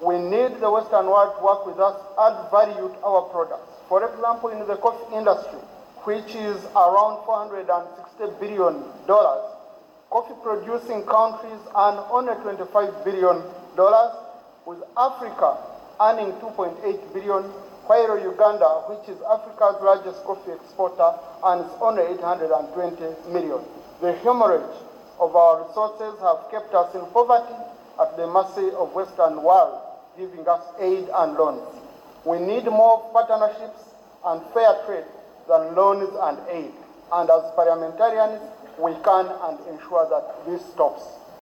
We need the Western world to work with us, add value to our products. For example, in the coffee industry, which is around $460 billion, coffee-producing countries earn only $25 billion, with Africa earning $2.8 billion, while Uganda, which is Africa's largest coffee exporter, earns only $820 million. The hemorrhage of our resources have kept us in poverty at the mercy of Western world, giving us aid and loans. We need more partnerships and fair trade than loans and aid. And as parliamentarians, we can and ensure that this stops.